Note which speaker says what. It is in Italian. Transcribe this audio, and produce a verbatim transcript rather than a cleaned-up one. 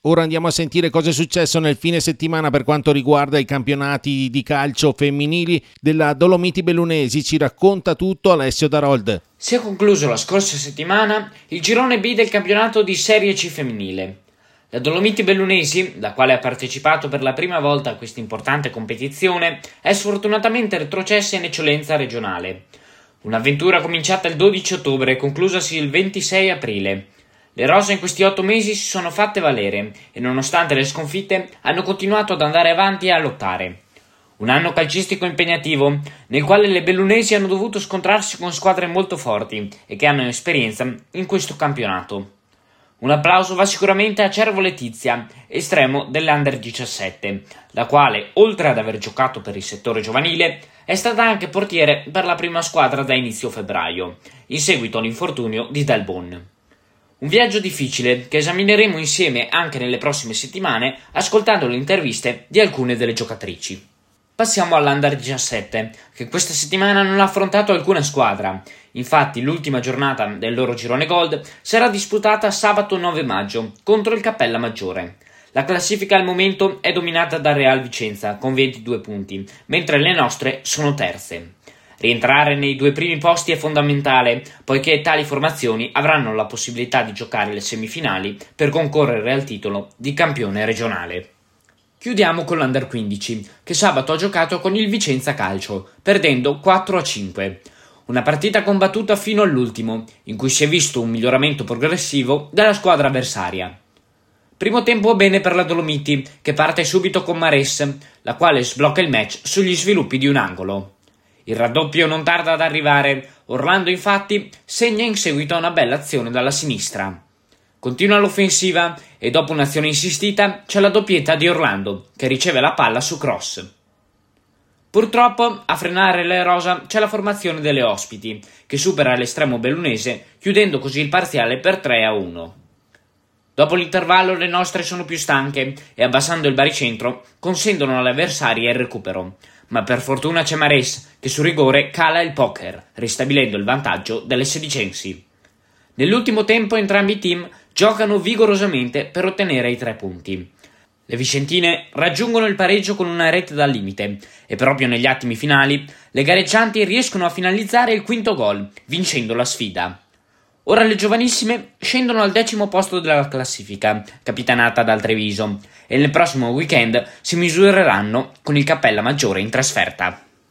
Speaker 1: Ora andiamo a sentire cosa è successo nel fine settimana per quanto riguarda i campionati di calcio femminili della Dolomiti Bellunesi. Ci racconta tutto Alessio Darold.
Speaker 2: Si è concluso la scorsa settimana il girone B del campionato di Serie C femminile. La Dolomiti Bellunesi, la quale ha partecipato per la prima volta a questa importante competizione, è sfortunatamente retrocessa in eccellenza regionale. Un'avventura cominciata il dodici ottobre e conclusasi il ventisei aprile. Le rose in questi otto mesi si sono fatte valere e, nonostante le sconfitte, hanno continuato ad andare avanti e a lottare. Un anno calcistico impegnativo, nel quale le bellunesi hanno dovuto scontrarsi con squadre molto forti e che hanno esperienza in questo campionato. Un applauso va sicuramente a Cervo Letizia, estremo dell'Under diciassette, la quale, oltre ad aver giocato per il settore giovanile, è stata anche portiere per la prima squadra da inizio febbraio, in seguito all'infortunio di Dalbon. Un viaggio difficile che esamineremo insieme anche nelle prossime settimane, ascoltando le interviste di alcune delle giocatrici. Passiamo all'Under diciassette, che questa settimana non ha affrontato alcuna squadra. Infatti l'ultima giornata del loro girone Gold sarà disputata sabato nove maggio contro il Cappella Maggiore. La classifica al momento è dominata da Real Vicenza con ventidue punti, mentre le nostre sono terze. Rientrare nei due primi posti è fondamentale, poiché tali formazioni avranno la possibilità di giocare le semifinali per concorrere al titolo di campione regionale. Chiudiamo con l'Under quindici, che sabato ha giocato con il Vicenza Calcio, perdendo quattro a cinque. Una partita combattuta fino all'ultimo, in cui si è visto un miglioramento progressivo della squadra avversaria. Primo tempo bene per la Dolomiti, che parte subito con Mares, la quale sblocca il match sugli sviluppi di un angolo. Il raddoppio non tarda ad arrivare, Orlando infatti segna in seguito a una bella azione dalla sinistra. Continua l'offensiva e dopo un'azione insistita c'è la doppietta di Orlando, che riceve la palla su cross. Purtroppo a frenare le rosa c'è la formazione delle ospiti, che supera l'estremo bellunese, chiudendo così il parziale per tre a uno. Dopo l'intervallo le nostre sono più stanche e, abbassando il baricentro, consentono alle avversarie il recupero, ma per fortuna c'è Mares che su rigore cala il poker, ristabilendo il vantaggio delle sedicensi. Nell'ultimo tempo entrambi i team giocano vigorosamente per ottenere i tre punti. Le vicentine raggiungono il pareggio con una rete dal limite e proprio negli attimi finali le gareggianti riescono a finalizzare il quinto gol, vincendo la sfida. Ora le giovanissime scendono al decimo posto della classifica, capitanata dal Treviso, e nel prossimo weekend si misureranno con il Cappella Maggiore in trasferta.